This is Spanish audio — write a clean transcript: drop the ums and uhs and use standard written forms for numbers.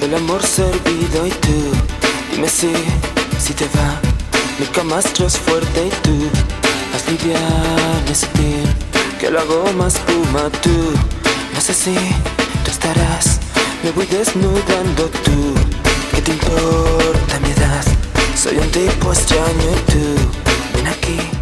el amor servido y tú, dime si te va. Mi cama es fuerte y tú, más liviana y sutil, que lo hago más espuma tú. No sé si tú estarás, me voy desnudando tú. ¿Qué te importa mi edad? Soy un tipo extraño y tú, ven aquí.